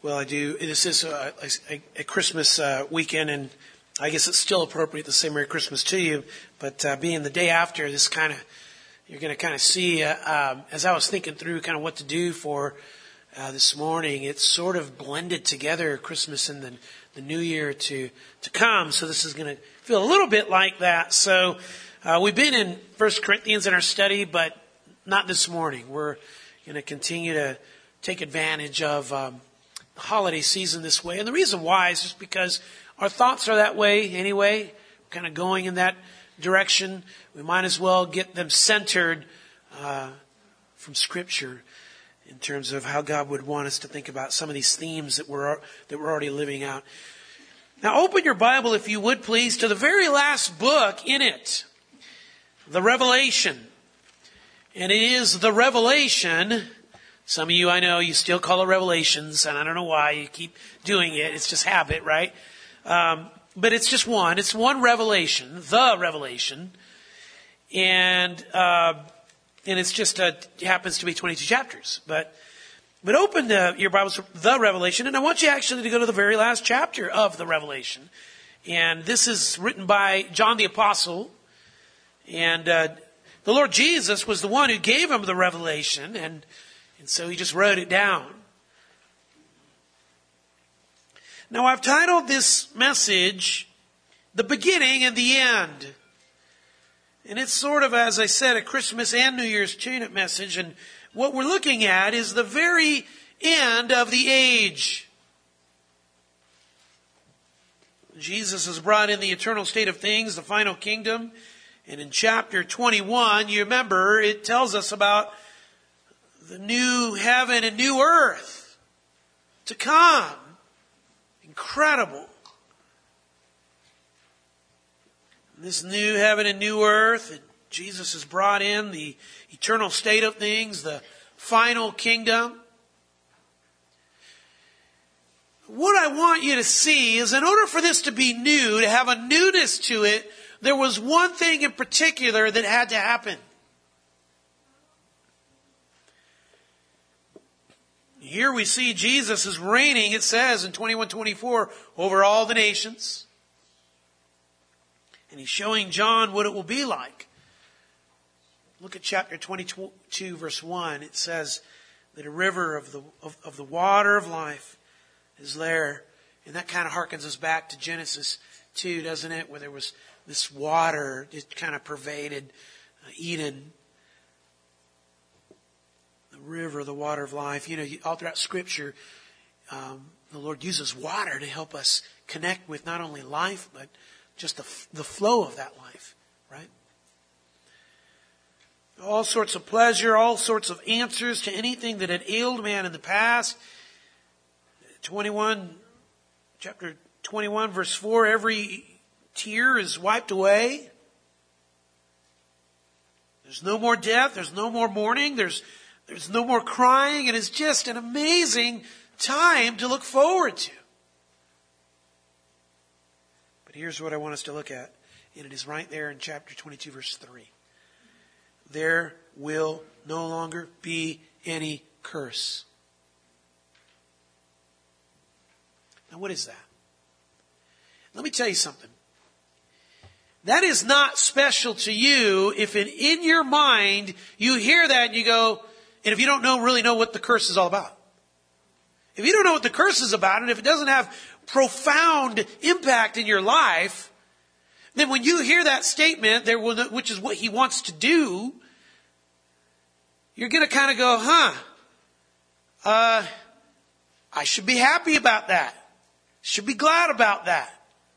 Well, I do. This is a Christmas weekend, and I guess it's still appropriate to say Merry Christmas to you. But being the day after, this you're going to kind of see, as I was thinking through kind of what to do for this morning, it's sort of blended together, Christmas and the New Year to come. So this is going to feel a little bit like that. So we've been in 1 Corinthians in our study, but not this morning. We're going to continue to take advantage of holiday season this way. And the reason why is just because our thoughts are that way anyway, kind of going in that direction. We might as well get them centered from Scripture in terms of how God would want us to think about some of these themes that we're already living out. Now open your Bible, if you would please, to the very last book in it, the Revelation. And it is the Revelation. Some of you, I know, you still call it Revelations, and I don't know why you keep doing it. It's just habit, right? But it's just one. It's one revelation, the Revelation. And it's just, it happens to be 22 chapters. But open your Bibles to the Revelation, and I want you actually to go to the very last chapter of the Revelation. And this is written by John the Apostle. And the Lord Jesus was the one who gave him the revelation, and so he just wrote it down. Now I've titled this message, The Beginning and the End. And it's sort of, as I said, a Christmas and New Year's tune-up message. And what we're looking at is the very end of the age. Jesus has brought in the eternal state of things, the final kingdom. And in chapter 21, you remember, it tells us about the new heaven and new earth to come. Incredible. This new heaven and new earth, Jesus has brought in the eternal state of things, the final kingdom. What I want you to see is, in order for this to be new, to have a newness to it, there was one thing in particular that had to happen. Here we see Jesus is reigning, it says in 21:24, over all the nations. And he's showing John what it will be like. Look at chapter 22, verse 1. It says that a river of the water of life is there. And that kind of harkens us back to Genesis 2, doesn't it? Where there was this water, it kind of pervaded Eden. The river, the water of life. You know, all throughout Scripture, the Lord uses water to help us connect with not only life, but just the flow of that life, right? All sorts of pleasure, all sorts of answers to anything that had ailed man in the past. Chapter 21, verse 4, every tear is wiped away. There's no more death, there's no more mourning, there's no more crying, and it's just an amazing time to look forward to. But here's what I want us to look at, and it is right there in chapter 22, verse 3. There will no longer be any curse. Now, what is that? Let me tell you something. That is not special to you if in your mind you hear that and you go, and if you don't really know what the curse is all about. If you don't know what the curse is about, and if it doesn't have profound impact in your life, then when you hear that statement, which is what he wants to do, you're going to kind of go, I should be happy about that. Should be glad about that.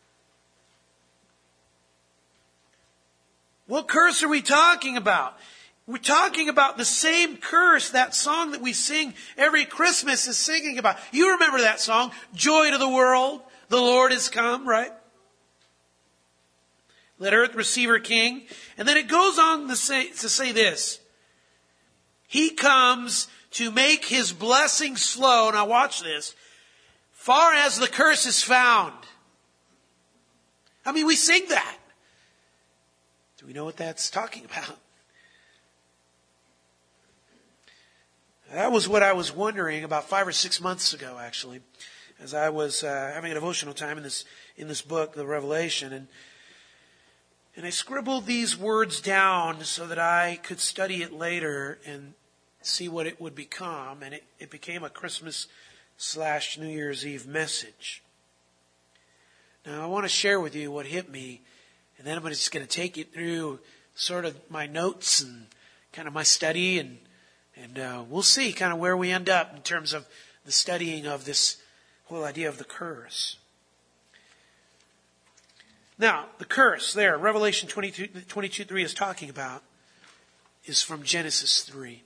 What curse are we talking about? We're talking about the same curse that song that we sing every Christmas is singing about. You remember that song, Joy to the World, the Lord is come, right? Let earth receive her King. And then it goes on to say this. He comes to make his blessings flow. Now watch this. Far as the curse is found. I mean, we sing that. Do we know what that's talking about? That was what I was wondering about 5 or 6 months ago, actually, as I was having a devotional time in this book, the Revelation, and I scribbled these words down so that I could study it later and see what it would become, and it became a Christmas/New Year's Eve message. Now, I want to share with you what hit me, and then I'm just going to take you through sort of my notes and kind of my study, and we'll see kind of where we end up in terms of the studying of this whole idea of the curse. Now, the curse there, Revelation 22:3 is talking about, is from Genesis 3.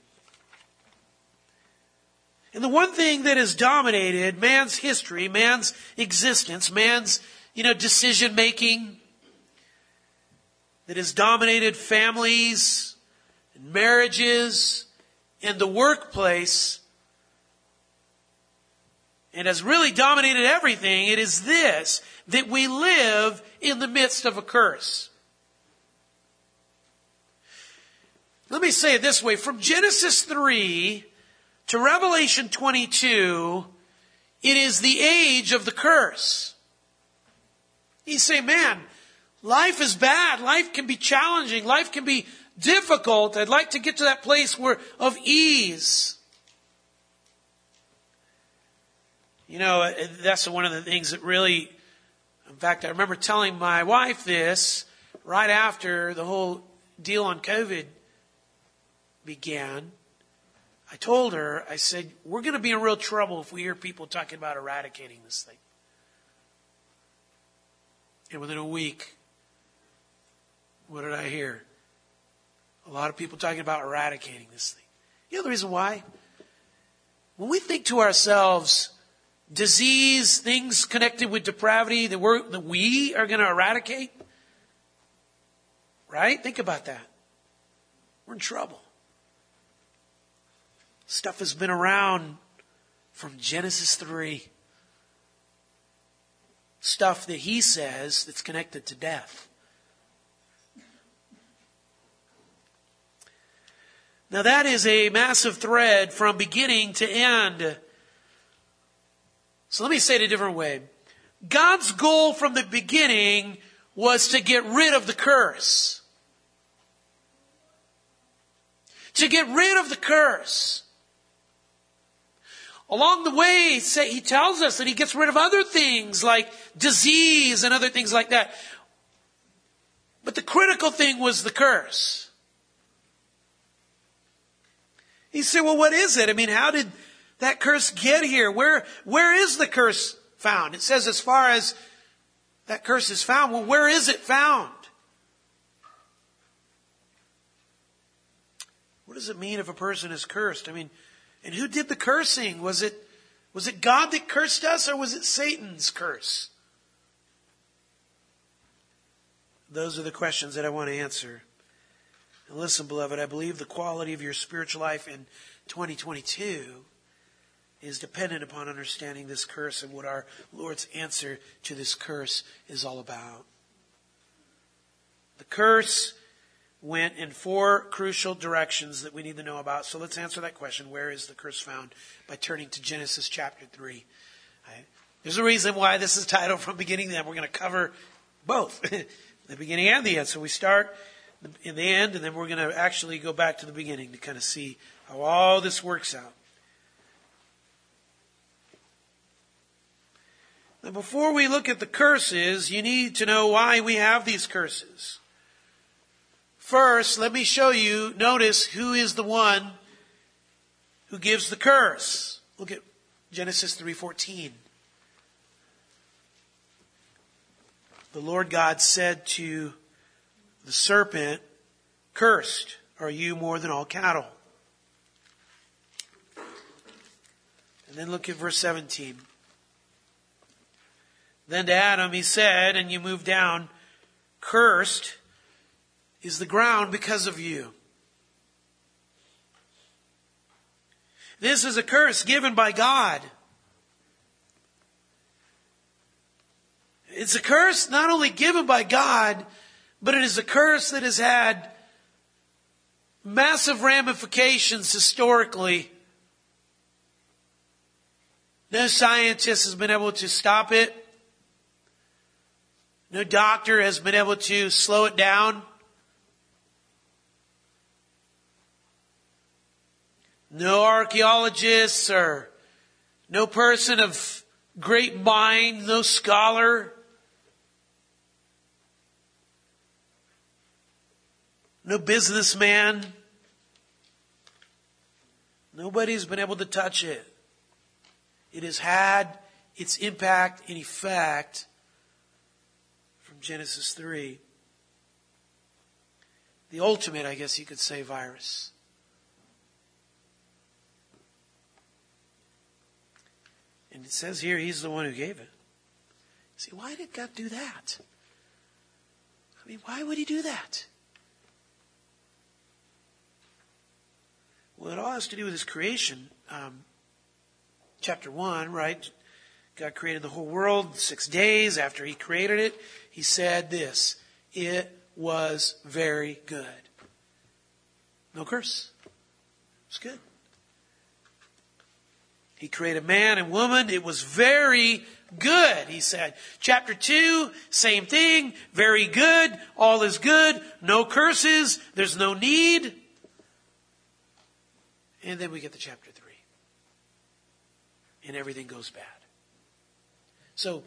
And the one thing that has dominated man's history, man's existence, man's, decision making, that has dominated families and marriages and the workplace, and has really dominated everything, it is this, that we live in the midst of a curse. Let me say it this way. From Genesis 3 to Revelation 22, it is the age of the curse. You say, man, life is bad. Life can be challenging. Life can be difficult. I'd like to get to that place of ease. That's one of the things that really, in fact, I remember telling my wife this right after the whole deal on COVID began. I told her, I said, we're going to be in real trouble if we hear people talking about eradicating this thing. And within a week, what did I hear? A lot of people talking about eradicating this thing. You know the reason why? When we think to ourselves, disease, things connected with depravity that we are going to eradicate, right? Think about that. We're in trouble. Stuff has been around from Genesis 3. Stuff that he says that's connected to death. Now that is a massive thread from beginning to end. So let me say it a different way. God's goal from the beginning was to get rid of the curse. To get rid of the curse. Along the way, he tells us that he gets rid of other things like disease and other things like that. But the critical thing was the curse. You say, well, what is it? I mean, how did that curse get here? Where is the curse found? It says as far as that curse is found. Well, where is it found? What does it mean if a person is cursed? I mean, and who did the cursing? Was it God that cursed us, or was it Satan's curse? Those are the questions that I want to answer. And listen, beloved, I believe the quality of your spiritual life in 2022 is dependent upon understanding this curse and what our Lord's answer to this curse is all about. The curse went in 4 crucial directions that we need to know about. So let's answer that question. Where is the curse found? By turning to Genesis chapter 3. There's a reason why this is titled From Beginning to End. We're going to cover both, the beginning and the end. So we start in the end, and then we're going to actually go back to the beginning to kind of see how all this works out. Now, before we look at the curses, you need to know why we have these curses. First, let me show you, notice who is the one who gives the curse. Look at Genesis 3:14. The Lord God said to the serpent, "Cursed are you more than all cattle." And then look at verse 17. Then to Adam he said, and you move down, "Cursed is the ground because of you." This is a curse given by God. It's a curse not only given by God, but it is a curse that has had massive ramifications historically No scientist has been able to stop it. No doctor has been able to slow it down. No archaeologists or no person of great mind, no scholar, no businessman. Nobody's been able to touch it. It has had its impact and effect from Genesis 3. The ultimate, I guess you could say, virus. And it says here, He's the one who gave it. See, why did God do that? I mean, why would He do that? Well, it all has to do with His creation. Chapter 1, right? God created the whole world 6 days. After He created it, He said this: it was very good. No curse. It's good. He created man and woman. It was very good, He said. Chapter 2, same thing. Very good. All is good. No curses. There's no need. And then we get to chapter 3. And everything goes bad. So,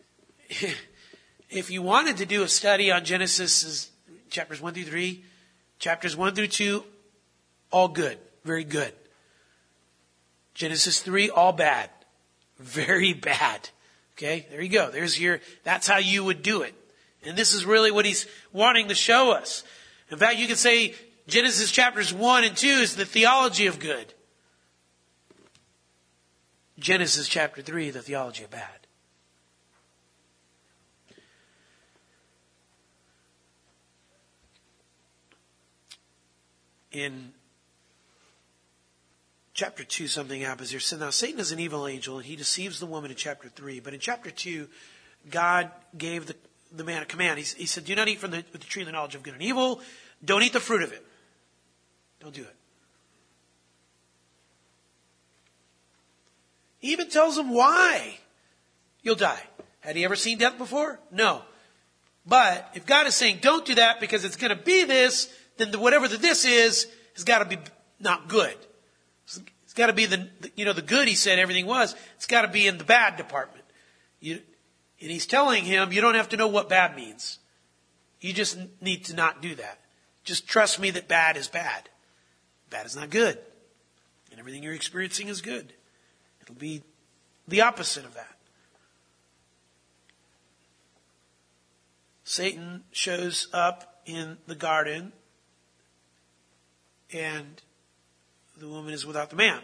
if you wanted to do a study on Genesis chapters 1 through 3, chapters 1 through 2, all good. Very good. Genesis 3, all bad. Very bad. Okay, there you go. That's how you would do it. And this is really what He's wanting to show us. In fact, you could say Genesis chapters 1 and 2 is the theology of good. Genesis chapter 3, the theology of bad. In chapter 2, something happens here. So now Satan is an evil angel, and he deceives the woman in chapter 3. But in chapter 2, God gave the man a command. He said, do not eat from the tree of the knowledge of good and evil. Don't eat the fruit of it. Don't do it. He even tells him why. You'll die. Had he ever seen death before? No. But if God is saying, don't do that because it's going to be this, then whatever the this is has got to be not good. It's got to be the good, He said everything was. It's got to be in the bad department. And He's telling him, you don't have to know what bad means. You just need to not do that. Just trust me that bad is bad. Bad is not good. And everything you're experiencing is good. It'll be the opposite of that. Satan shows up in the garden, and the woman is without the man.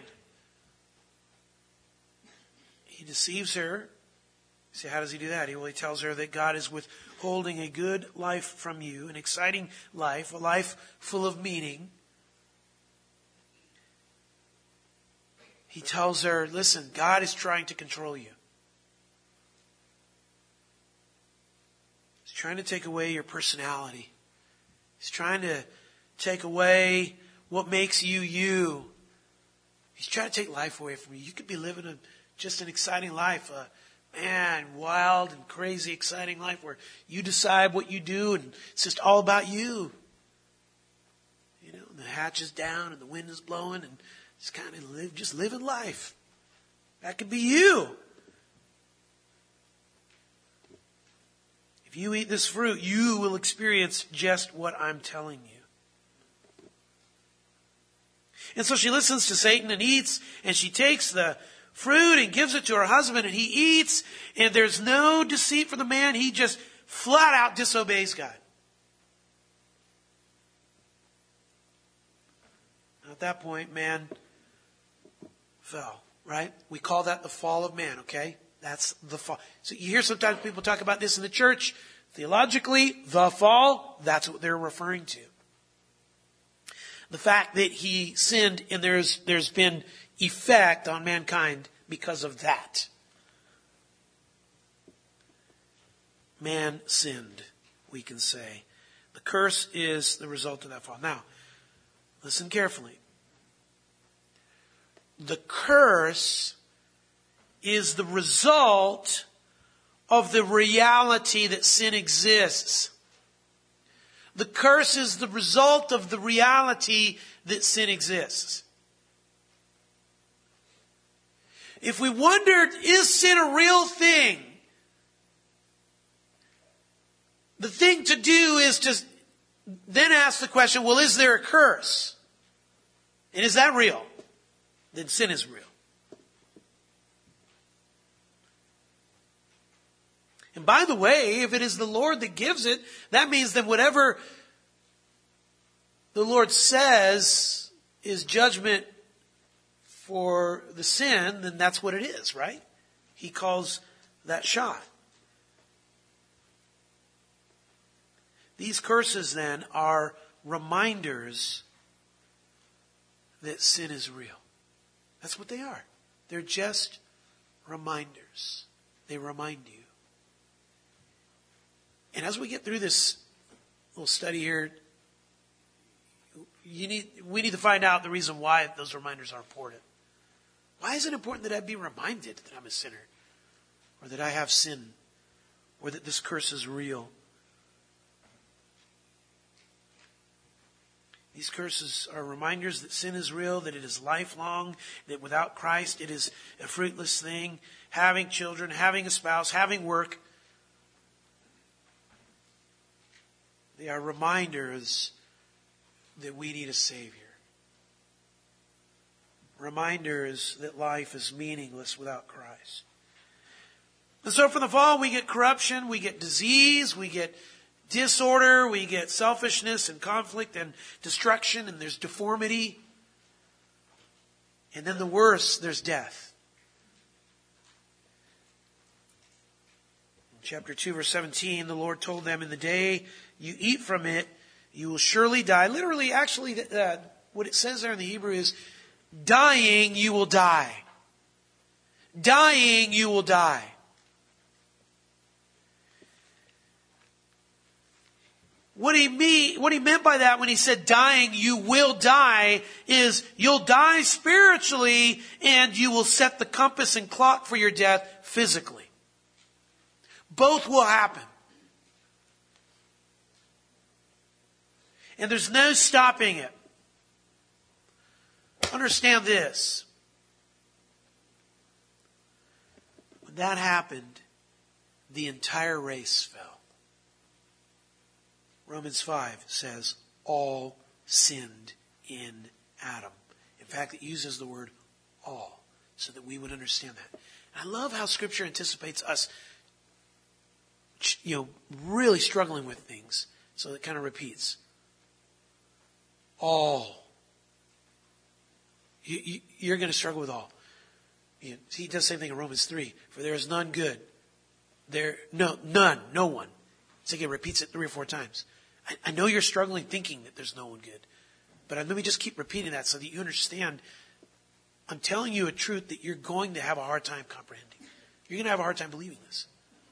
He deceives her. See, how does he do that? He tells her that God is withholding a good life from you, an exciting life, a life full of meaning. He tells her, listen, God is trying to control you. He's trying to take away your personality. He's trying to take away what makes you you. He's trying to take life away from you. You could be living just an exciting life, wild and crazy exciting life where you decide what you do and it's just all about you. And the hatch is down and the wind is blowing and just kind of living life. That could be you. If you eat this fruit, you will experience just what I'm telling you. And so she listens to Satan and eats, and she takes the fruit and gives it to her husband, and he eats, and there's no deceit for the man. He just flat out disobeys God. At that point, man fell, right? We call that the fall of man, okay? That's the fall. So you hear sometimes people talk about this in the church. Theologically, the fall, that's what they're referring to. The fact that he sinned and there's been effect on mankind because of that. Man sinned, we can say. The curse is the result of that fall. Now, listen carefully. The curse is the result of the reality that sin exists. The curse is the result of the reality that sin exists. If we wondered, is sin a real thing? The thing to do is to then ask the question, well, is there a curse? And is that real? Then sin is real. And by the way, if it is the Lord that gives it, that means that whatever the Lord says is judgment for the sin, then that's what it is, right? He calls that shot. These curses then are reminders that sin is real. That's what they are. They're just reminders. They remind you. And as we get through this little study here, we need to find out the reason why those reminders are important. Why is it important that I be reminded that I'm a sinner? Or that I have sin? Or that this curse is real? These curses are reminders that sin is real, that it is lifelong, that without Christ it is a fruitless thing. Having children, having a spouse, having work. They are reminders that we need a Savior. Reminders that life is meaningless without Christ. And so from the fall we get corruption, we get disease, we get disorder, we get selfishness and conflict and destruction, and there's deformity. And then the worst, there's death. In chapter 2, verse 17, the Lord told them, in the day you eat from it, you will surely die. Literally, actually, what it says there in the Hebrew is, dying, you will die. Dying, you will die. What he meant by that when he said dying, you will die, is you'll die spiritually and you will set the compass and clock for your death physically. Both will happen. And there's no stopping it. Understand this. When that happened, the entire race fell. Romans 5 says, all sinned in Adam. In fact, it uses the word all, so that we would understand that. And I love how Scripture anticipates us, really struggling with things. So it kind of repeats. All. You're going to struggle with all. He does the same thing in Romans 3. For there is none good. None, no one. It's like it repeats it 3 or 4 times. I know you're struggling thinking that there's no one good. But let me just keep repeating that so that you understand. I'm telling you a truth that you're going to have a hard time comprehending. You're going to have a hard time believing this.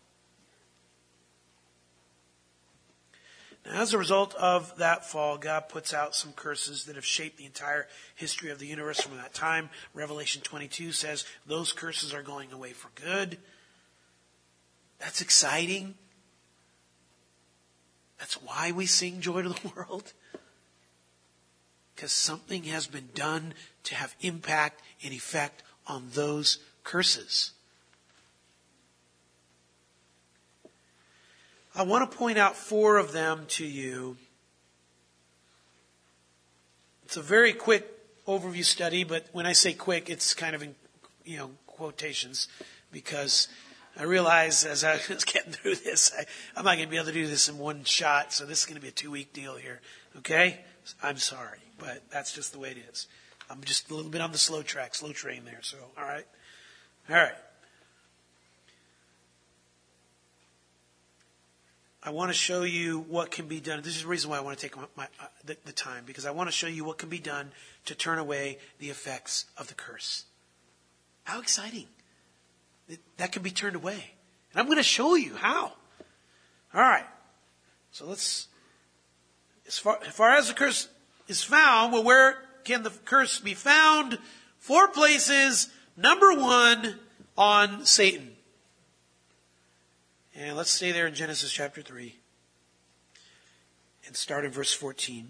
Now, as a result of that fall, God puts out some curses that have shaped the entire history of the universe from that time. Revelation 22 says those curses are going away for good. That's exciting. That's why we sing Joy to the World. Because something has been done to have impact and effect on those curses. I want to point out 4 of them to you. It's a very quick overview study, but when I say quick, it's kind of in, quotations, because I realize as I was getting through this, I'm not going to be able to do this in one shot, so this is going to be a 2-week deal here. Okay? I'm sorry, but that's just the way it is. I'm just a little bit on the slow train there, so, all right? All right. I want to show you what can be done. This is the reason why I want to take the time, because I want to show you what can be done to turn away the effects of the curse. How exciting. That can be turned away. And I'm going to show you how. All right. So let's, as far as the curse is found, well, where can the curse be found? 4 places. Number 1, on Satan. And let's stay there in Genesis chapter 3 and start in verse 14.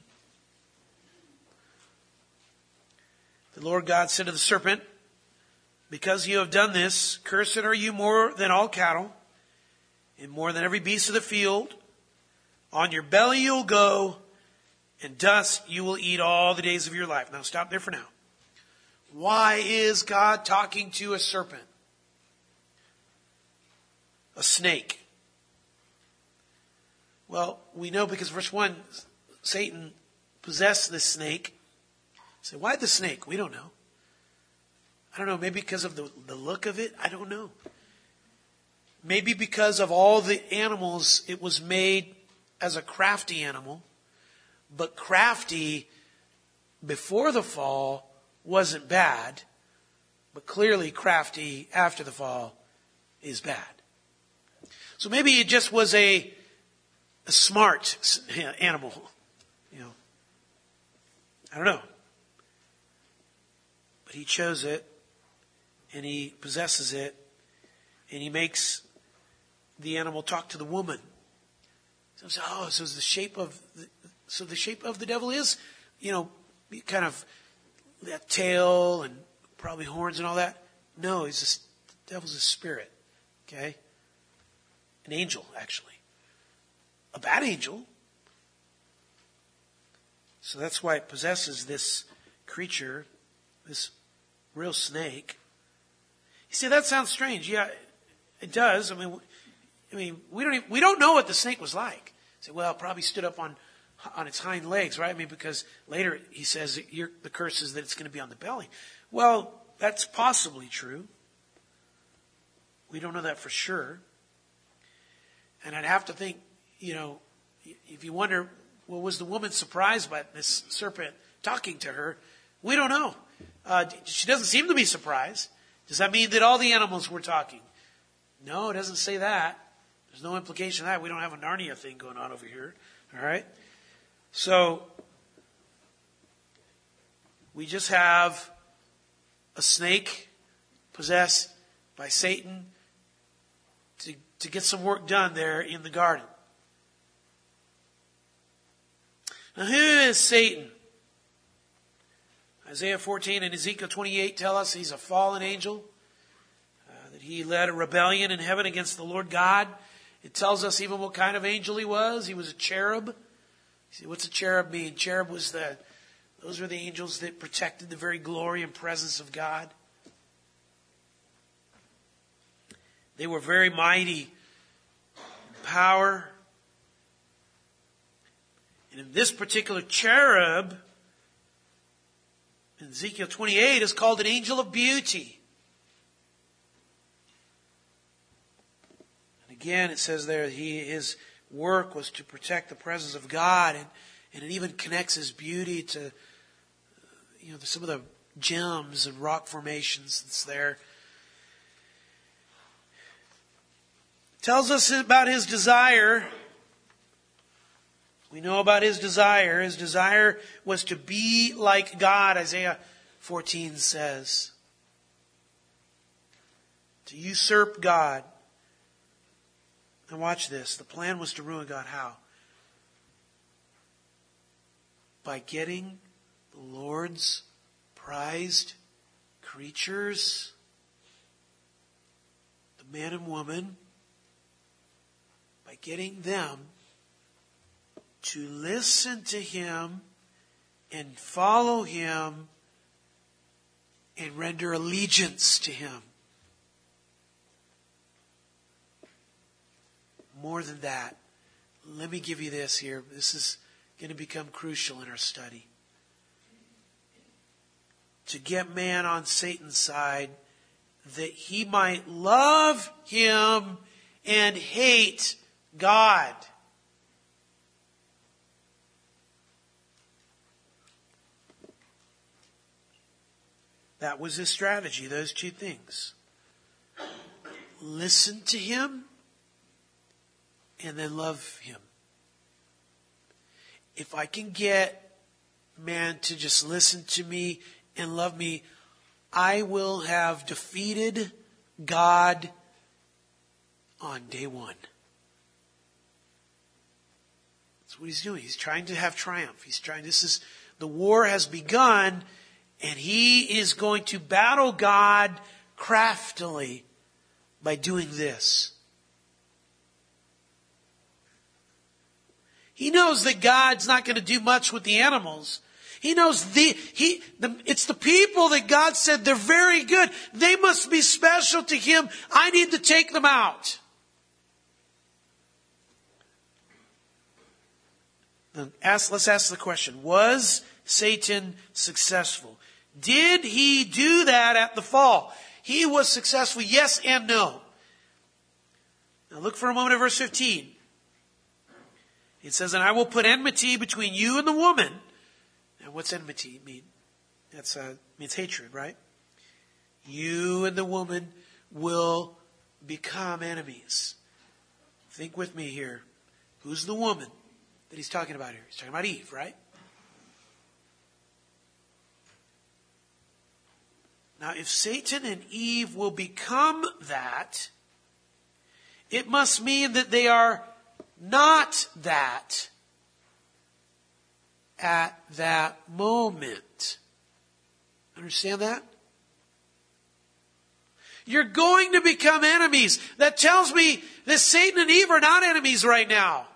The Lord God said to the serpent, because you have done this, cursed are you more than all cattle, and more than every beast of the field. On your belly you'll go, and dust you will eat all the days of your life. Now stop there for now. Why is God talking to a serpent? A snake. Well, we know because verse 1, Satan possessed this snake. So why the snake? We don't know. I don't know, maybe because of the look of it? I don't know. Maybe because of all the animals, it was made as a crafty animal. But crafty before the fall wasn't bad. But clearly crafty after the fall is bad. So maybe it just was a smart animal. I don't know. But he chose it. And he possesses it, and he makes the animal talk to the woman. So the shape of the devil is, kind of that tail and probably horns and all that. No, the devil's a spirit. Okay, an angel actually, a bad angel. So that's why it possesses this creature, this real snake. You see, that sounds strange. Yeah, it does. I mean, we don't know what the snake was like. You say, well, it probably stood up on its hind legs, right? I mean, because later he says the curse is that it's going to be on the belly. Well, that's possibly true. We don't know that for sure. And I'd have to think, if you wonder, well, was the woman surprised by this serpent talking to her? We don't know. She doesn't seem to be surprised. Does that mean that all the animals were talking? No, it doesn't say that. There's no implication of that. We don't have a Narnia thing going on over here. All right? So, we just have a snake possessed by Satan to get some work done there in the garden. Now, who is Satan? Isaiah 14 and Ezekiel 28 tell us he's a fallen angel, that he led a rebellion in heaven against the Lord God. It tells us even what kind of angel he was. He was a cherub. See, what's a cherub mean? Cherub was those were the angels that protected the very glory and presence of God. They were very mighty in power. And in this particular cherub, in Ezekiel 28, is called an angel of beauty. And again, it says there his work was to protect the presence of God, and it even connects his beauty to some of the gems and rock formations that's there. It tells us about his desire. We know about his desire. His desire was to be like God, Isaiah 14 says. To usurp God. And watch this. The plan was to ruin God. How? By getting the Lord's prized creatures, the man and woman, by getting them to listen to him and follow him and render allegiance to him. More than that, let me give you this here. This is going to become crucial in our study. To get man on Satan's side, that he might love him and hate God. That was his strategy, those two things. Listen to him and then love him. If I can get man to just listen to me and love me, I will have defeated God on day one. That's what he's doing. He's trying to have triumph. The war has begun, and he is going to battle God craftily by doing this. He knows that God's not going to do much with the animals. He knows it's the people that God said they're very good. They must be special to him. I need to take them out. Let's ask the question, was Satan successful? Did he do that at the fall? He was successful, yes and no. Now look for a moment at verse 15. It says, and I will put enmity between you and the woman. Now what's enmity mean? That means hatred, right? You and the woman will become enemies. Think with me here. Who's the woman that he's talking about here? He's talking about Eve, right? Now, if Satan and Eve will become that, it must mean that they are not that at that moment. Understand that? You're going to become enemies. That tells me that Satan and Eve are not enemies right now.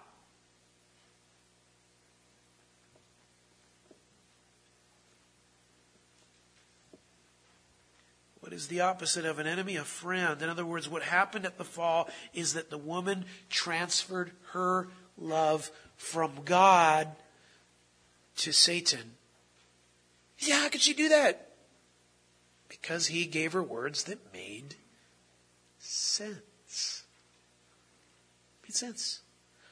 What is the opposite of an enemy? A friend. In other words, what happened at the fall is that the woman transferred her love from God to Satan. Yeah, how could she do that? Because he gave her words that made sense. Made sense.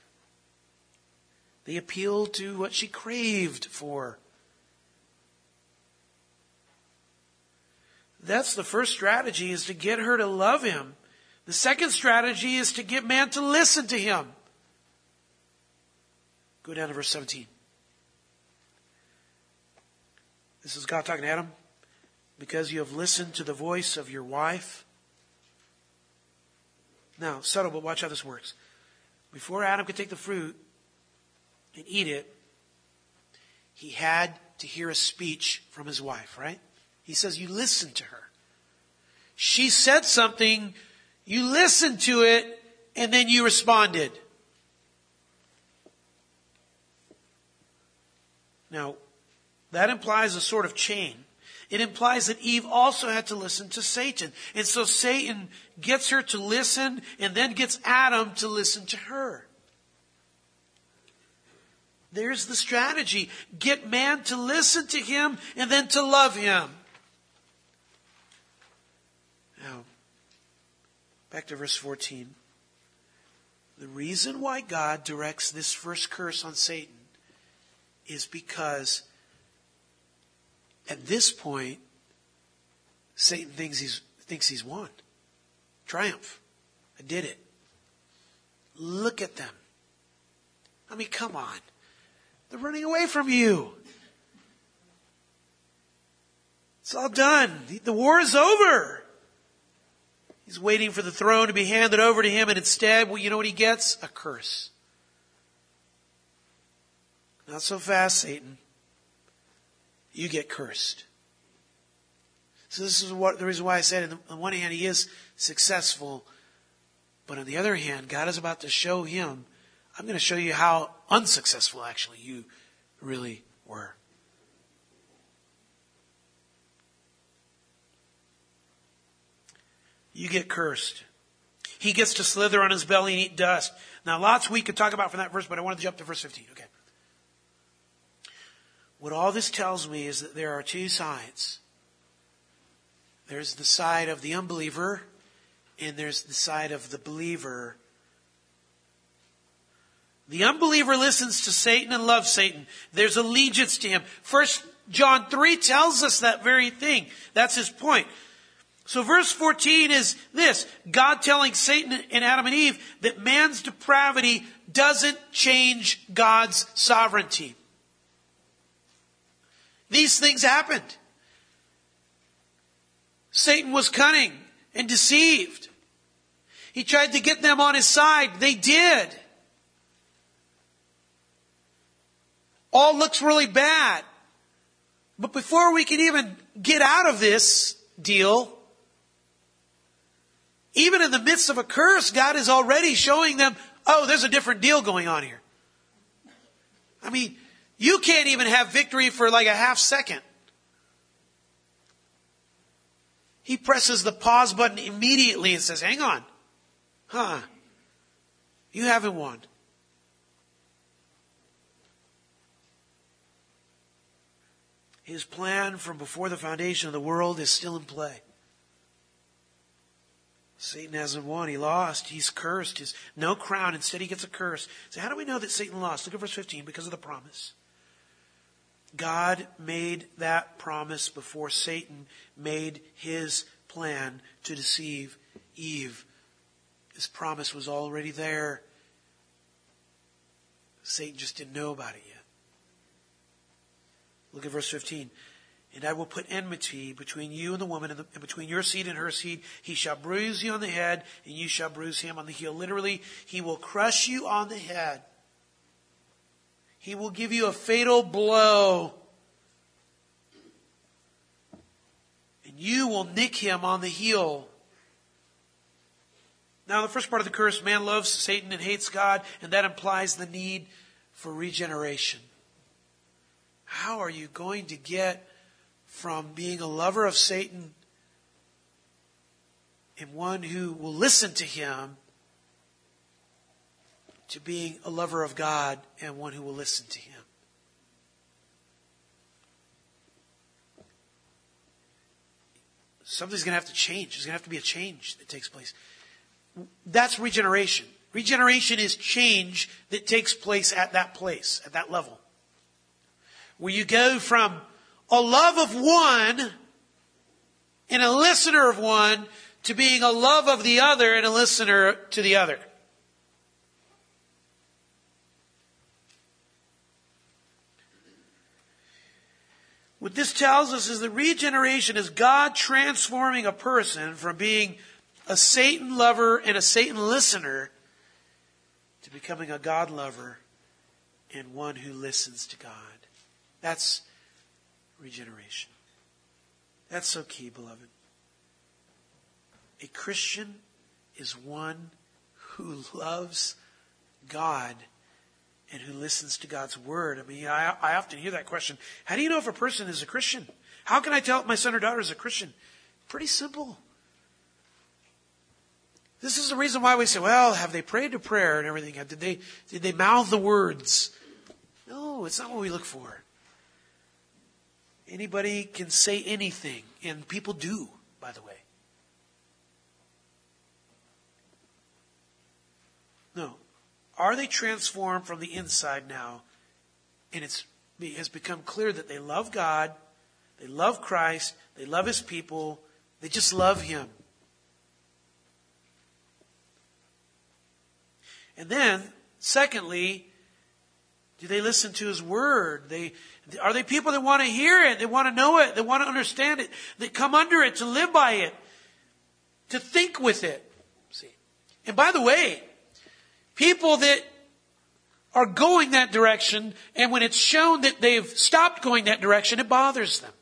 They appealed to what she craved for. That's the first strategy, is to get her to love him. The second strategy is to get man to listen to him. Go down to verse 17. This is God talking to Adam. Because you have listened to the voice of your wife. Now, subtle, but watch how this works. Before Adam could take the fruit and eat it, he had to hear a speech from his wife, right? He says, you listened to her. She said something, you listened to it, and then you responded. Now, that implies a sort of chain. It implies that Eve also had to listen to Satan. And so Satan gets her to listen, and then gets Adam to listen to her. There's the strategy. Get man to listen to him, and then to love him. Now, back to verse 14. The reason why God directs this first curse on Satan is because at this point, Satan thinks he's won. Triumph. I did it. Look at them. I mean, come on. They're running away from you. It's all done. The war is over. He's waiting for the throne to be handed over to him, and instead, well, you know what he gets? A curse. Not so fast, Satan. You get cursed. So this is the reason why I said, on one hand, he is successful. But on the other hand, God is about to show him, I'm going to show you how unsuccessful actually you really were. You get cursed. He gets to slither on his belly and eat dust. Now, lots we could talk about from that verse, but I wanted to jump to verse 15. Okay. What all this tells me is that there are two sides. There's the side of the unbeliever, and there's the side of the believer. The unbeliever listens to Satan and loves Satan. There's allegiance to him. 1 John 3 tells us that very thing. That's his point. So verse 14 is this: God telling Satan and Adam and Eve that man's depravity doesn't change God's sovereignty. These things happened. Satan was cunning and deceived. He tried to get them on his side. They did. All looks really bad. But before we can even get out of this deal, even in the midst of a curse, God is already showing them, oh, there's a different deal going on here. I mean, you can't even have victory for like a half second. He presses the pause button immediately and says, hang on. You haven't won. His plan from before the foundation of the world is still in play. Satan hasn't won. He lost. He's cursed. He's no crown. Instead, he gets a curse. So how do we know that Satan lost? Look at verse 15. Because of the promise. God made that promise before Satan made his plan to deceive Eve. His promise was already there. Satan just didn't know about it yet. Look at verse 15. And I will put enmity between you and the woman, and between your seed and her seed. He shall bruise you on the head, and you shall bruise him on the heel. Literally, he will crush you on the head. He will give you a fatal blow. And you will nick him on the heel. Now, the first part of the curse, man loves Satan and hates God, and that implies the need for regeneration. How are you going to get from being a lover of Satan and one who will listen to him to being a lover of God and one who will listen to him? Something's going to have to change. There's going to have to be a change that takes place. That's regeneration. Regeneration is change that takes place at that level. Where you go from a love of one and a listener of one to being a love of the other and a listener to the other. What this tells us is that regeneration is God transforming a person from being a Satan lover and a Satan listener to becoming a God lover and one who listens to God. That's regeneration. That's so key, beloved. A Christian is one who loves God and who listens to God's word. I mean, I often hear that question. How do you know if a person is a Christian? How can I tell if my son or daughter is a Christian? Pretty simple. This is the reason why we say, well, have they prayed a prayer and everything? Did they mouth the words? No, it's not what we look for. Anybody can say anything, and people do, by the way. No. Are they transformed from the inside now? And it has become clear that they love God, they love Christ, they love his people, they just love him. And then, secondly, do they listen to his word? Are they people that want to hear it? They want to know it. They want to understand it. They come under it to live by it, to think with it. See? And by the way, people that are going that direction, and when it's shown that they've stopped going that direction, it bothers them.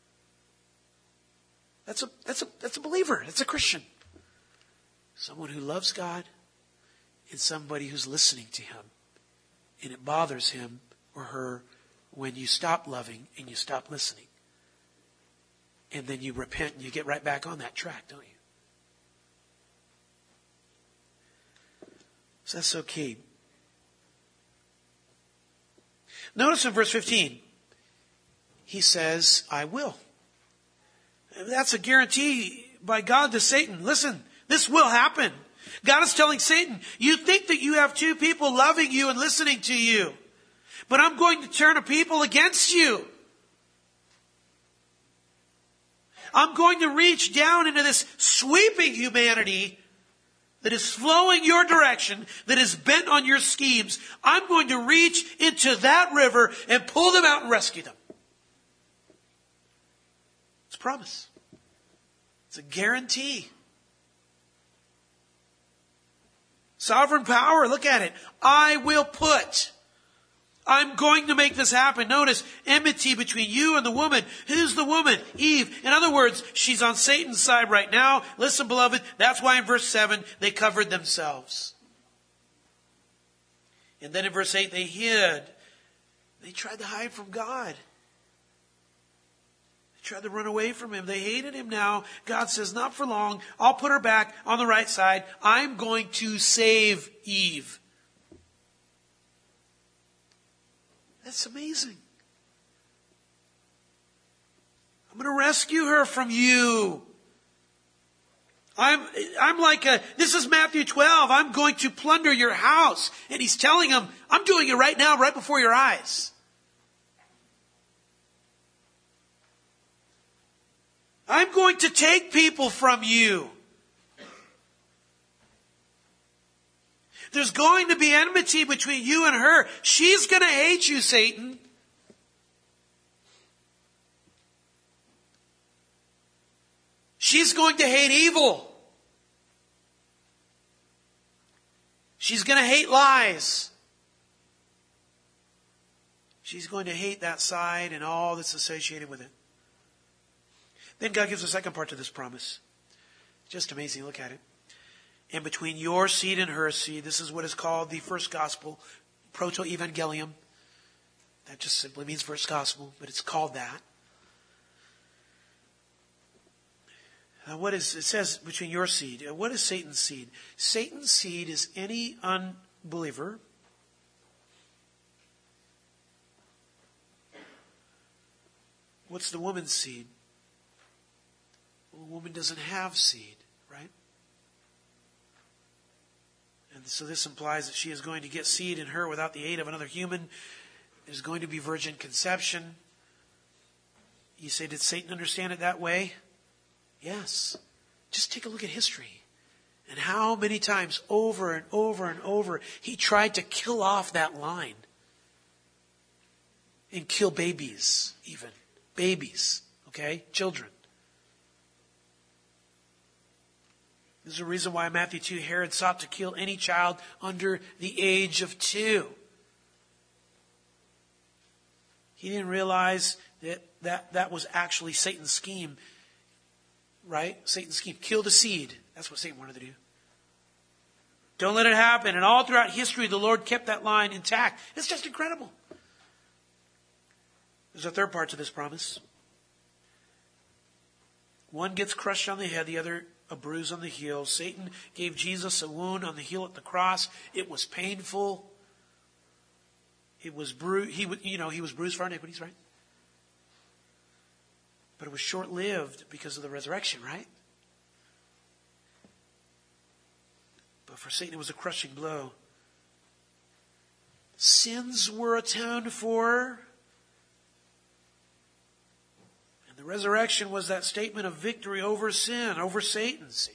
That's a believer. That's a Christian. Someone who loves God and somebody who's listening to him. And it bothers him or her when you stop loving and you stop listening. And then you repent and you get right back on that track, don't you? So that's so key. Notice in verse 15, he says, I will. That's a guarantee by God to Satan. Listen, this will happen. God is telling Satan, you think that you have two people loving you and listening to you, but I'm going to turn a people against you. I'm going to reach down into this sweeping humanity that is flowing your direction, that is bent on your schemes. I'm going to reach into that river and pull them out and rescue them. It's a promise. It's a guarantee. Sovereign power, look at it. I'm going to make this happen. Notice, enmity between you and the woman. Who's the woman? Eve. In other words, she's on Satan's side right now. Listen, beloved, that's why in verse 7, they covered themselves. And then in verse 8, they hid. They tried to hide from God. They tried to run away from Him. They hated Him now. God says, not for long. I'll put her back on the right side. I'm going to save Eve. That's amazing. I'm going to rescue her from you. This is Matthew 12. I'm going to plunder your house. And He's telling them, I'm doing it right now, right before your eyes. I'm going to take people from you. There's going to be enmity between you and her. She's going to hate you, Satan. She's going to hate evil. She's going to hate lies. She's going to hate that side and all that's associated with it. Then God gives a second part to this promise. Just amazing. Look at it. And between your seed and her seed, this is what is called the first gospel, proto-evangelium. That just simply means first gospel, but it's called that. Now it says between your seed. What is Satan's seed? Satan's seed is any unbeliever What's the woman's seed? Well, a woman doesn't have seed, right? And so this implies that she is going to get seed in her without the aid of another human. There's going to be virgin conception. You say, did Satan understand it that way? Yes. Just take a look at history. And how many times over and over and over he tried to kill off that line. And kill babies, even. Babies, okay? Children. There's a reason why in Matthew 2, Herod sought to kill any child under the age of 2. He didn't realize that was actually Satan's scheme, right? Satan's scheme. Kill the seed. That's what Satan wanted to do. Don't let it happen. And all throughout history, the Lord kept that line intact. It's just incredible. There's a third part to this promise. One gets crushed on the head, the other a bruise on the heel. Satan gave Jesus a wound on the heel at the cross. It was painful. It was he was bruised for our iniquities, right? But it was short-lived because of the resurrection, right? But for Satan, it was a crushing blow. Sins were atoned for. And the resurrection was that statement of victory over sin, over Satan. See?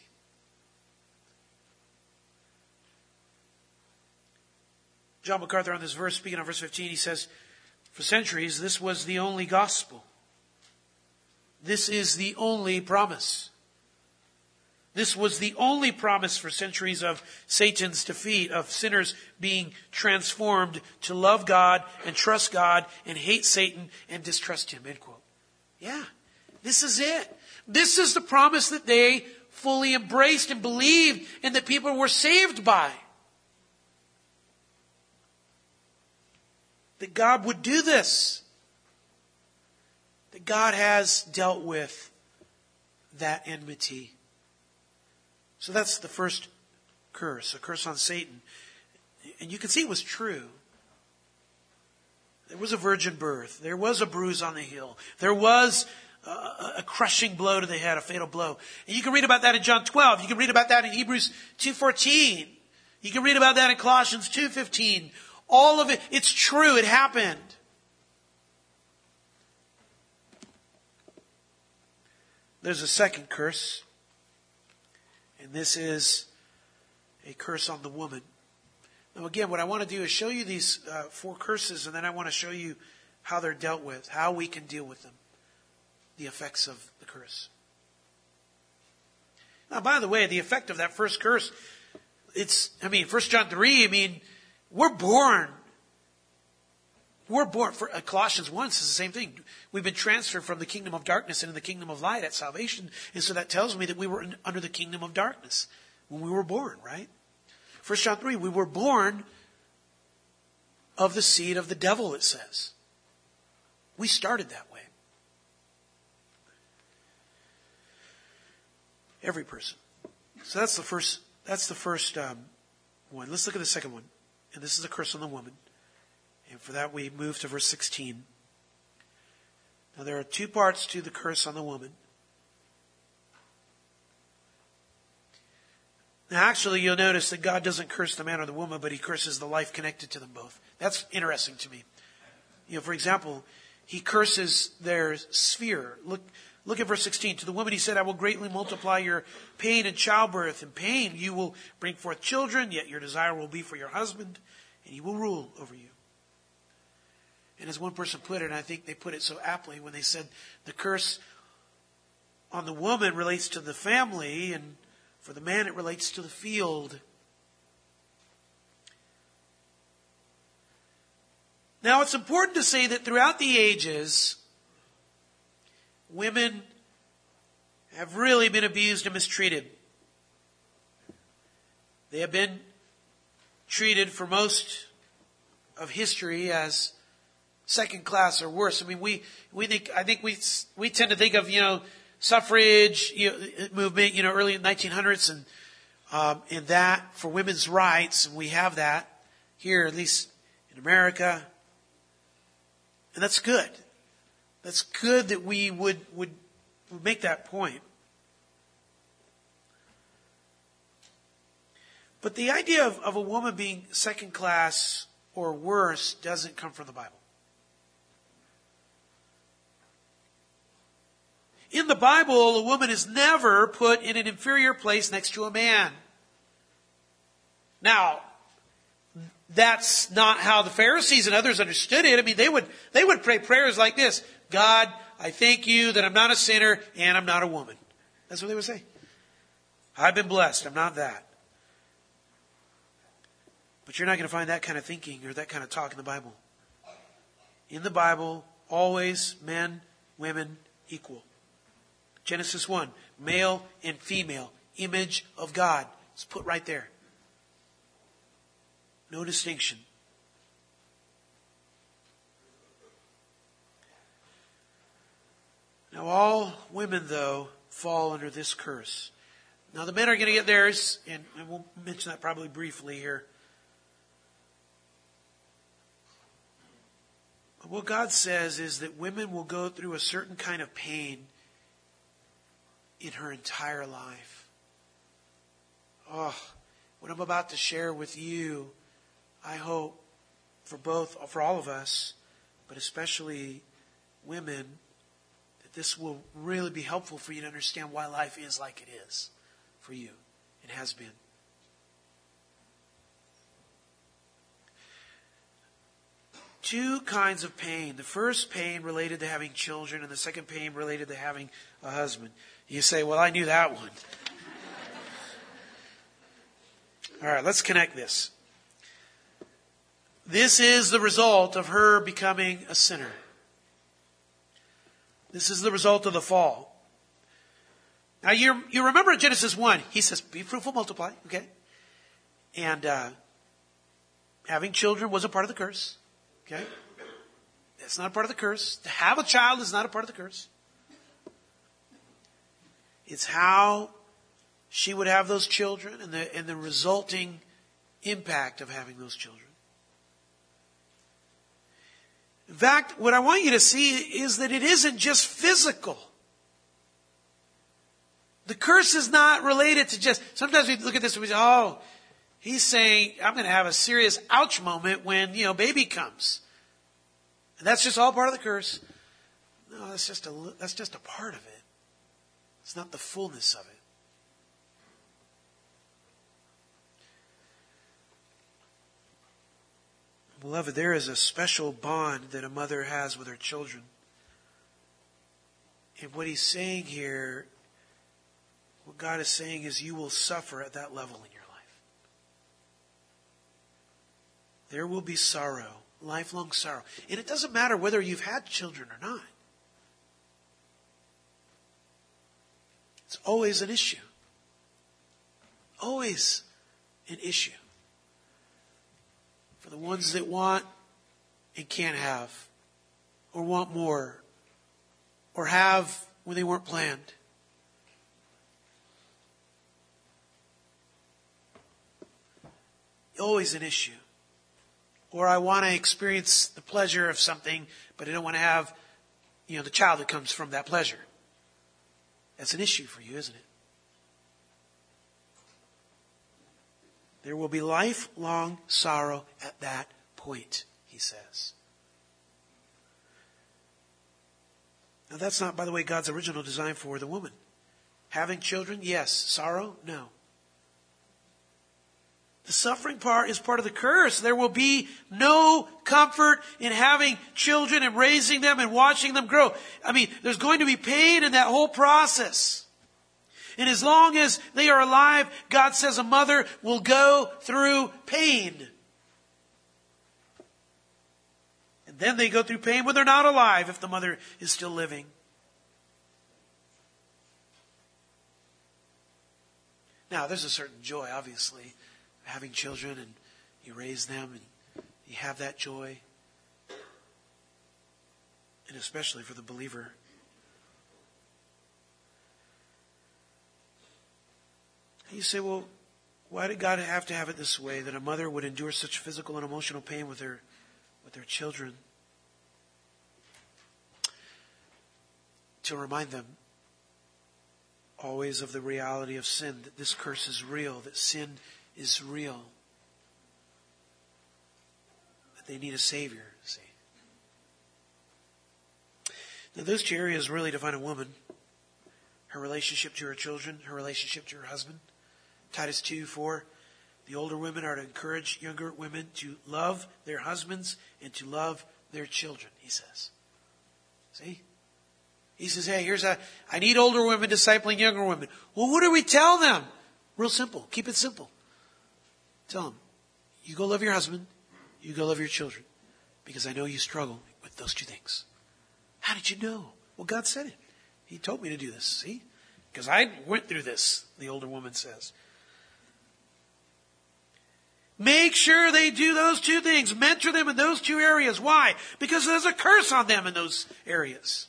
John MacArthur on this verse, speaking on verse 15, he says, for centuries, this was the only gospel. This is the only promise. This was the only promise for centuries of Satan's defeat, of sinners being transformed to love God and trust God and hate Satan and distrust him, end quote. Yeah, this is it. This is the promise that they fully embraced and believed and that people were saved by. That God would do this. That God has dealt with that enmity. So that's the first curse, a curse on Satan. And you can see it was true. There was a virgin birth. There was a bruise on the heel. There was a crushing blow to the head, a fatal blow. And you can read about that in John 12. You can read about that in Hebrews 2:14. You can read about that in Colossians 2:15. All of it, it's true, it happened. There's a second curse. And this is a curse on the woman. Now again, what I want to do is show you these 4 curses, and then I want to show you how they're dealt with, how we can deal with them, the effects of the curse. Now, by the way, the effect of that first curse First John 3, we're born. For Colossians 1 says the same thing. We've been transferred from the kingdom of darkness into the kingdom of light at salvation. And so that tells me that we were under the kingdom of darkness when we were born, right? 1 John 3, we were born of the seed of the devil, it says. We started that way. Every person. So that's the first one. Let's look at the second one. And this is a curse on the woman. And for that we move to verse 16. Now there are two parts to the curse on the woman. Now actually you'll notice that God doesn't curse the man or the woman, but he curses the life connected to them both. That's interesting to me. For example, he curses their sphere. Look at verse 16. To the woman he said, I will greatly multiply your pain in childbirth. In pain you will bring forth children, yet your desire will be for your husband, and he will rule over you. And as one person put it, and I think they put it so aptly when they said the curse on the woman relates to the family, and for the man it relates to the field. Now it's important to say that throughout the ages, women have really been abused and mistreated. They have been treated for most of history as second class or worse. I think we tend to think of, suffrage, movement, early in the 1900s and that for women's rights. And we have that here, at least in America. And that's good. That's good that we would make that point. But the idea of a woman being second class or worse doesn't come from the Bible. In the Bible, a woman is never put in an inferior place next to a man. Now, that's not how the Pharisees and others understood it. They would pray prayers like this: God, I thank you that I'm not a sinner and I'm not a woman. That's what they would say. I've been blessed. I'm not that. But you're not going to find that kind of thinking or that kind of talk in the Bible. In the Bible, always men, women, equal. Genesis 1, male and female, image of God. It's put right there. No distinction. Now all women, though, fall under this curse. Now the men are going to get theirs, and we'll mention that probably briefly here. But what God says is that women will go through a certain kind of pain in her entire life. What I'm about to share with you, I hope for all of us, but especially women, that this will really be helpful for you to understand why life is like it is for you. It has been. Two kinds of pain. The first pain related to having children, and the second pain related to having a husband. You say, well, I knew that one. All right, let's connect this. This is the result of her becoming a sinner. This is the result of the fall. Now, you remember in Genesis 1, he says, be fruitful, multiply, okay? And having children was a part of the curse, okay? That's not a part of the curse. To have a child is not a part of the curse. It's how she would have those children and the resulting impact of having those children. In fact, what I want you to see is that it isn't just physical. The curse is not related to just, sometimes we look at this and we say, he's saying, I'm going to have a serious ouch moment when, baby comes. And that's just all part of the curse. No, that's just a part of it. It's not the fullness of it. Beloved, there is a special bond that a mother has with her children. And what he's saying here, what God is saying is you will suffer at that level in your life. there will be sorrow, lifelong sorrow. And it doesn't matter whether you've had children or not. It's always an issue. Always an issue. For the ones that want and can't have, or want more, or have when they weren't planned. Always an issue. Or I want to experience the pleasure of something, but I don't want to have, the child that comes from that pleasure. That's an issue for you, isn't it? There will be lifelong sorrow at that point, he says. Now that's not, by the way, God's original design for the woman. Having children, yes. Sorrow, no. The suffering part is part of the curse. There will be no comfort in having children and raising them and watching them grow. There's going to be pain in that whole process. And as long as they are alive, God says a mother will go through pain. And then they go through pain when they're not alive if the mother is still living. Now, there's a certain joy, obviously, having children, and you raise them and you have that joy. And especially for the believer. You say, well, why did God have to have it this way, that a mother would endure such physical and emotional pain with their children? To remind them always of the reality of sin, that this curse is real, that sin is real, that they need a Savior, see. Now those two areas really define a woman. Her relationship to her children, her relationship to her husband. Titus 2:4, the older women are to encourage younger women to love their husbands and to love their children, he says. See? He says, hey, I need older women discipling younger women. Well, what do we tell them? Real simple. Keep it simple. Tell them, you go love your husband, you go love your children, because I know you struggle with those two things. How did you know? Well, God said it. He told me to do this, see? Because I went through this, the older woman says. Make sure they do those two things. Mentor them in those two areas. Why? Because there's a curse on them in those areas.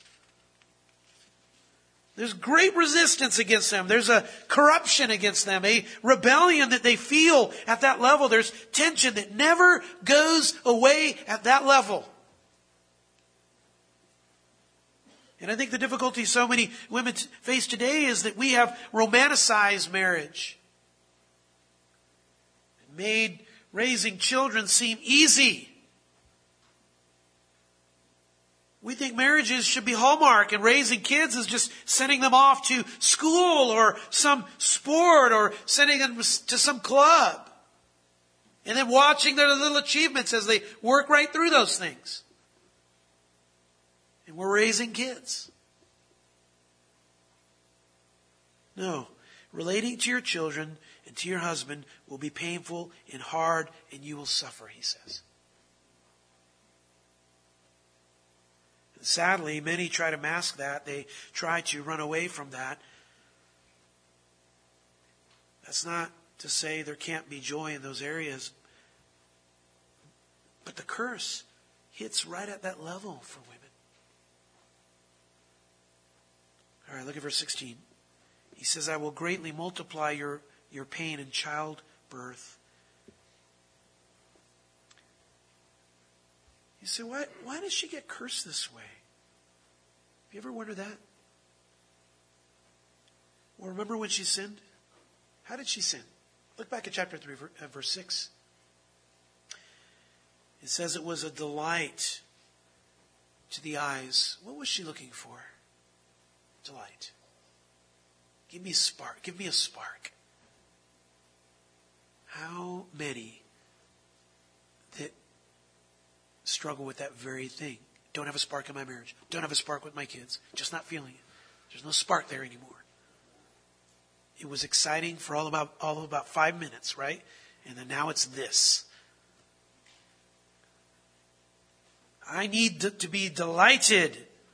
There's great resistance against them. There's a corruption against them, a rebellion that they feel at that level. There's tension that never goes away at that level. And I think the difficulty so many women face today is that we have romanticized marriage. It made raising children seem easy. We think marriages should be Hallmark, and raising kids is just sending them off to school or some sport or sending them to some club. And then watching their little achievements as they work right through those things. And we're raising kids. No. Relating to your children and to your husband will be painful and hard, and you will suffer, he says. And sadly, many try to mask that. They try to run away from that. That's not to say there can't be joy in those areas. But the curse hits right at that level for women. All right, look at verse 16. He says, I will greatly multiply your pain in childbirth. You say, why does she get cursed this way? Have you ever wondered that? Well, remember when she sinned? How did she sin? Look back at chapter 3, verse 6. It says it was a delight to the eyes. What was she looking for? Delight. Give me a spark. Give me a spark. How many that struggle with that very thing? Don't have a spark in my marriage. Don't have a spark with my kids. Just not feeling it. There's no spark there anymore. It was exciting for all about 5 minutes, right? And then now it's this. I need to be delighted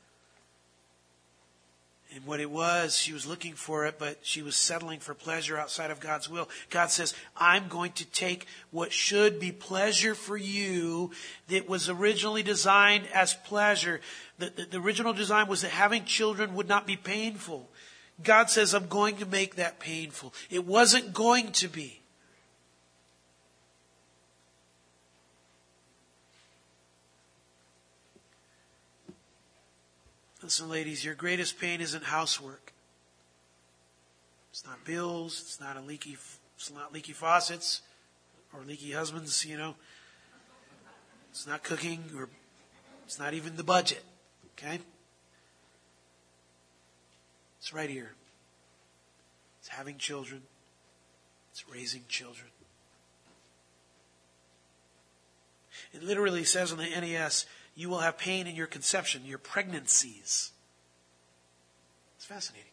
in what it was. She was looking for it, but she was settling for pleasure outside of God's will. God says, I'm going to take what should be pleasure for you that was originally designed as pleasure. The original design was that having children would not be painful. God says, I'm going to make that painful. It wasn't going to be. Listen, ladies, your greatest pain isn't housework. It's not bills. It's not leaky faucets or leaky husbands, It's not cooking, or it's not even the budget. Okay? It's right here. It's having children. It's raising children. It literally says in the NAS, you will have pain in your conception, your pregnancies. It's fascinating.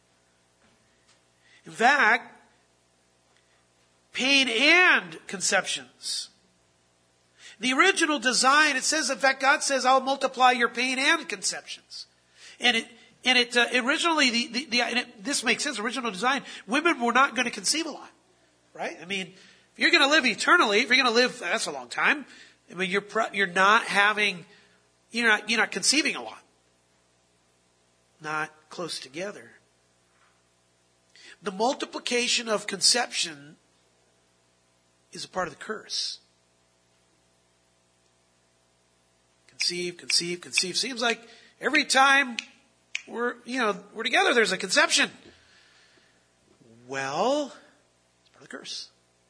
In fact, pain and conceptions. The original design, it says, in fact, God says, I'll multiply your pain and conceptions. And originally, this makes sense, original design, women were not going to conceive a lot. Right? I mean, if you're going to live eternally, if you're going to live, that's a long time. I mean, you're not conceiving a lot. Not close together. The multiplication of conception is a part of the curse. Conceive. Seems like every time we're together, there's a conception. Well, it's part of the curse.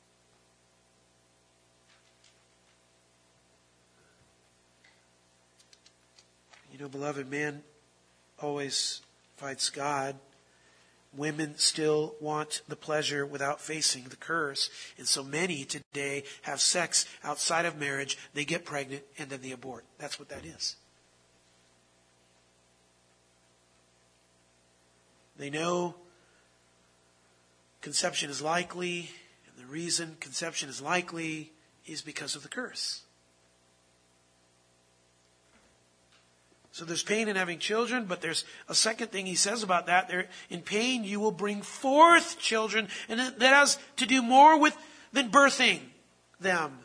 Beloved, man always fights God. Women still want the pleasure without facing the curse. And so many today have sex outside of marriage. They get pregnant and then they abort. That's what that is. They know conception is likely, and the reason conception is likely is because of the curse. So there's pain in having children, but there's a second thing he says about that. In pain, you will bring forth children, and that has to do more with than birthing them.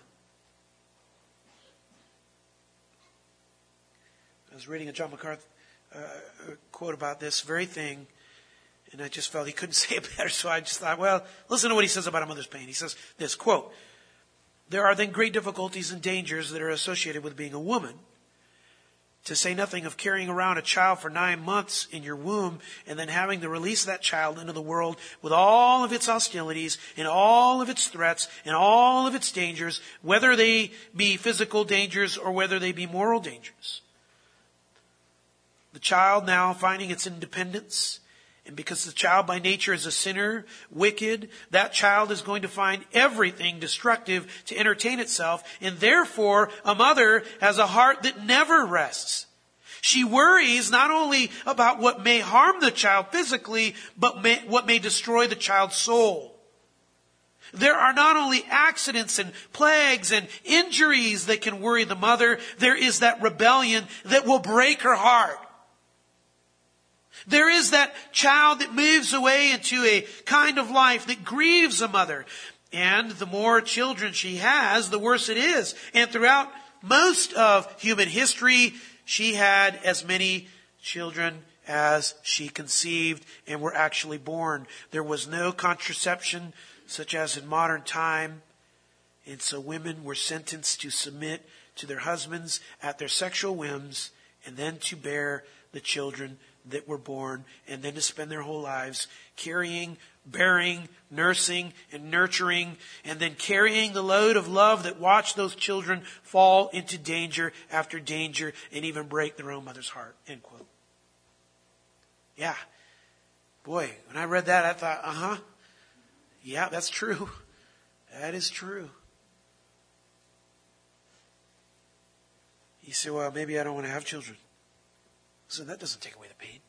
I was reading a John MacArthur quote about this very thing, and I just felt he couldn't say it better, so I just thought, well, listen to what he says about a mother's pain. He says this, quote, there are then great difficulties and dangers that are associated with being a woman. To say nothing of carrying around a child for 9 months in your womb and then having to release that child into the world with all of its hostilities and all of its threats and all of its dangers, whether they be physical dangers or whether they be moral dangers. The child now finding its independence, and because the child by nature is a sinner, wicked, that child is going to find everything destructive to entertain itself. And therefore, a mother has a heart that never rests. She worries not only about what may harm the child physically, but what may destroy the child's soul. There are not only accidents and plagues and injuries that can worry the mother. There is that rebellion that will break her heart. There is that child that moves away into a kind of life that grieves a mother. And the more children she has, the worse it is. And throughout most of human history, she had as many children as she conceived and were actually born. There was no contraception such as in modern time. And so women were sentenced to submit to their husbands at their sexual whims and then to bear the children that were born, and then to spend their whole lives carrying, bearing, nursing, and nurturing, and then carrying the load of love that watched those children fall into danger after danger and even break their own mother's heart. End quote. Yeah. Boy, when I read that, I thought, yeah, that's true. That is true. You say, well, maybe I don't want to have children. So that doesn't take away the pain.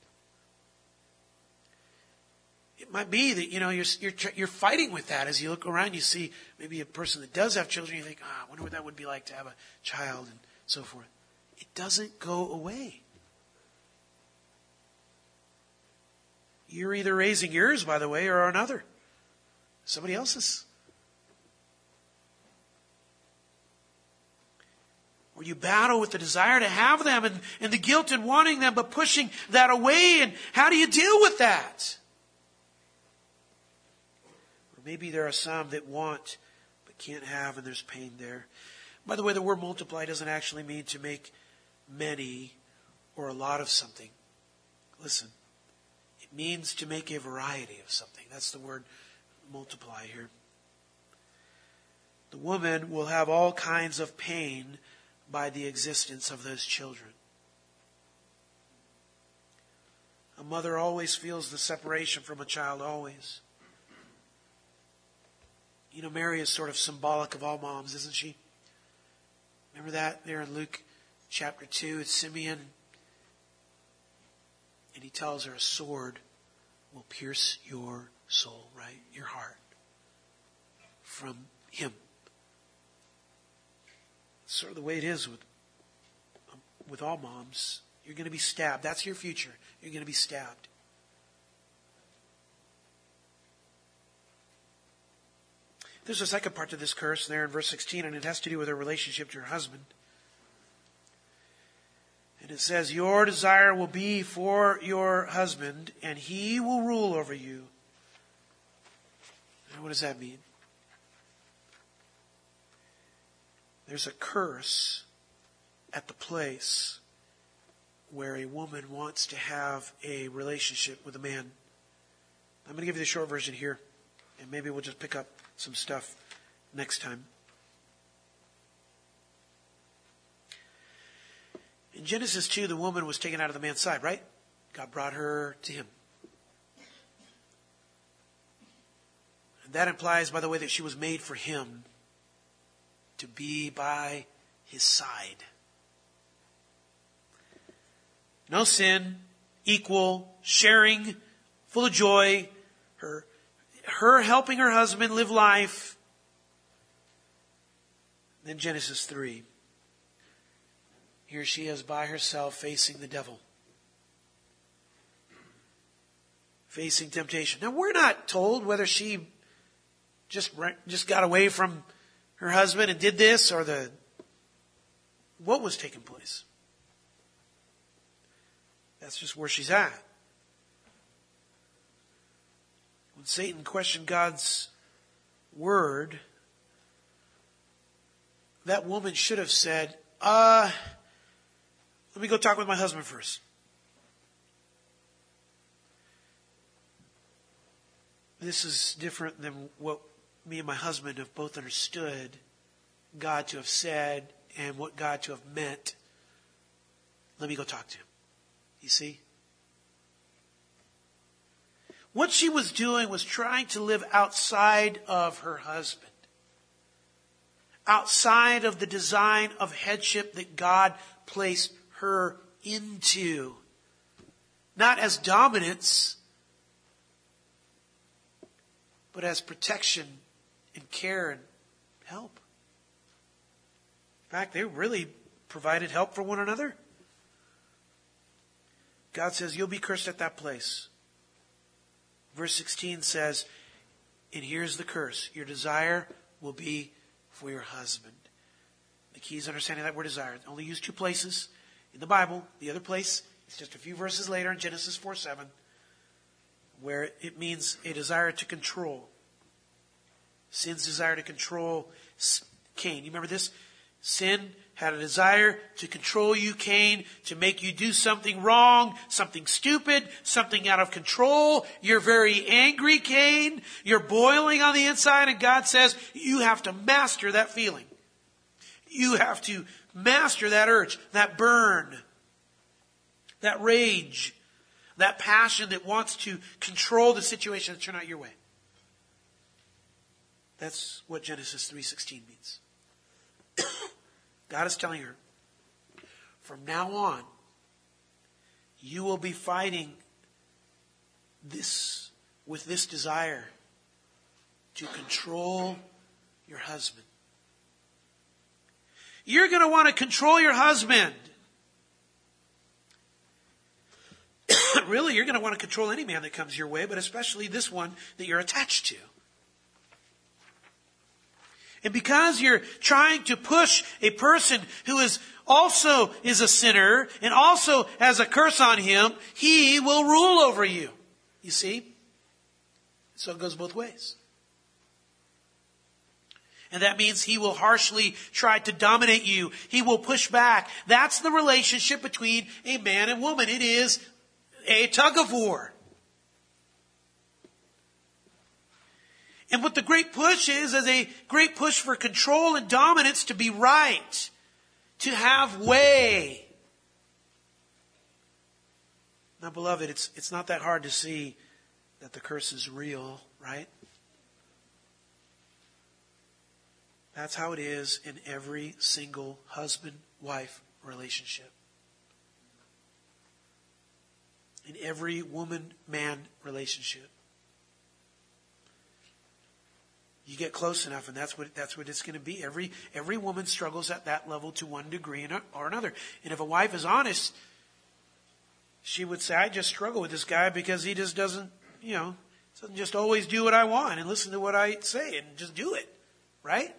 It might be that, you're fighting with that as you look around. You see maybe a person that does have children. You think, I wonder what that would be like to have a child and so forth. it doesn't go away. You're either raising yours, by the way, or another. Somebody else's. Or you battle with the desire to have them and the guilt in wanting them, but pushing that away. And how do you deal with that? Or maybe there are some that want but can't have, and there's pain there. By the way, the word multiply doesn't actually mean to make many or a lot of something. Listen, it means to make a variety of something. That's the word multiply here. The woman will have all kinds of pain by the existence of those children. A mother always feels the separation from a child, always. You know, Mary is sort of symbolic of all moms, isn't she? Remember that there in Luke chapter 2, it's Simeon. And he tells her a sword will pierce your soul, right? Your heart. From him. Sort of the way it is with all moms. You're going to be stabbed. That's your future. You're going to be stabbed. There's a second part to this curse there in verse 16, and it has to do with her relationship to her husband. And it says, your desire will be for your husband, and he will rule over you. Now, what does that mean? There's a curse at the place where a woman wants to have a relationship with a man. I'm going to give you the short version here, and maybe we'll just pick up some stuff next time. In Genesis 2, the woman was taken out of the man's side, right? God brought her to him. And that implies, by the way, that she was made for him, to be by his side. No sin, equal, sharing, full of joy, her helping her husband live life. Then Genesis 3. Here she is by herself facing the devil. Facing temptation. Now we're not told whether she just got away from her husband and did this, or what was taking place. That's just where she's at. When Satan questioned God's word, that woman should have said, let me go talk with my husband first. This is different than what me and my husband have both understood God to have said and what God to have meant. Let me go talk to him. You see? What she was doing was trying to live outside of her husband. Outside of the design of headship that God placed her into. Not as dominance, but as protection and care and help. In fact, they really provided help for one another. God says, you'll be cursed at that place. Verse 16 says, and here's the curse. Your desire will be for your husband. The key is understanding that word desire. It's only used 2 places in the Bible. The other place is just a few verses later in Genesis 4:7, where it means a desire to control. Sin's desire to control Cain. You remember this? Sin had a desire to control you, Cain, to make you do something wrong, something stupid, something out of control. You're very angry, Cain. You're boiling on the inside, and God says you have to master that feeling. You have to master that urge, that burn, that rage, that passion that wants to control the situation and turn out your way. That's what Genesis 3:16 means. God is telling her, from now on, you will be fighting this with this desire to control your husband. You're going to want to control your husband. really, you're going to want to control any man that comes your way, but especially this one that you're attached to. And because you're trying to push a person who is a sinner and also has a curse on him, he will rule over you. You see? So it goes both ways. And that means he will harshly try to dominate you. He will push back. That's the relationship between a man and woman. It is a tug of war. And what the great push is a great push for control and dominance, to be right, to have way. Now, beloved, it's not that hard to see that the curse is real, right? That's how it is in every single husband-wife relationship. In every woman-man relationship. You get close enough, and that's what it's going to be. Every woman struggles at that level to one degree or another. And if a wife is honest, she would say, I just struggle with this guy because he just doesn't just always do what I want and listen to what I say and just do it. Right?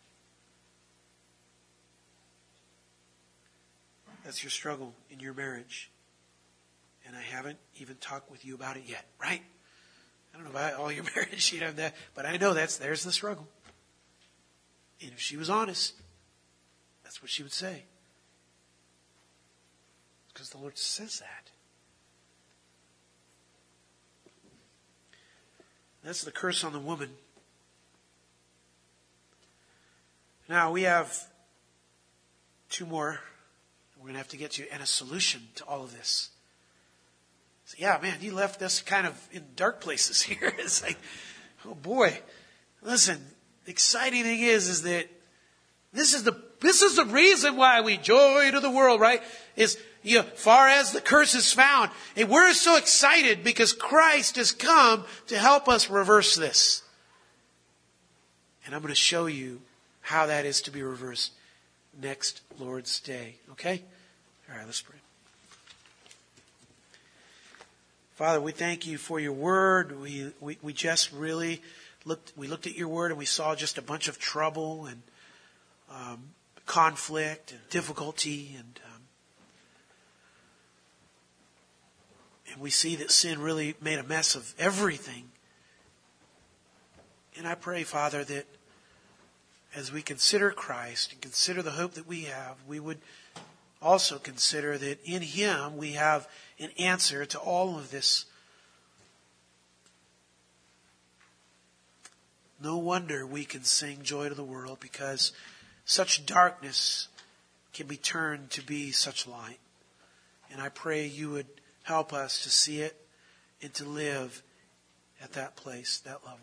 That's your struggle in your marriage. And I haven't even talked with you about it yet, right? I don't know about all your marriage, that, but I know there's the struggle. And if she was honest, that's what she would say. Because the Lord says that. That's the curse on the woman. Now we have two more we're going to have to get to, and a solution to all of this. So, yeah, man, you left us kind of in dark places here. It's like, oh boy. Listen, the exciting thing is that this is the reason why we joy to the world, right? Is far as the curse is found. And we're so excited because Christ has come to help us reverse this. And I'm going to show you how that is to be reversed next Lord's Day. Okay? All right, let's pray. Father, we thank you for your word. We just really looked at your word and we saw just a bunch of trouble and conflict and difficulty and we see that sin really made a mess of everything. And I pray, Father, that as we consider Christ and consider the hope that we have, we would also consider that in Him we have an answer to all of this. No wonder we can sing joy to the world, because such darkness can be turned to be such light. And I pray you would help us to see it and to live at that place, that level.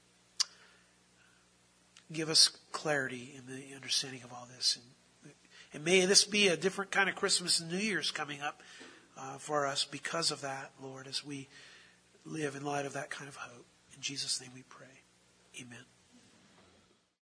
Give us clarity in the understanding of all this. And may this be a different kind of Christmas and New Year's coming up for us because of that, Lord, as we live in light of that kind of hope. In Jesus' name we pray. Amen.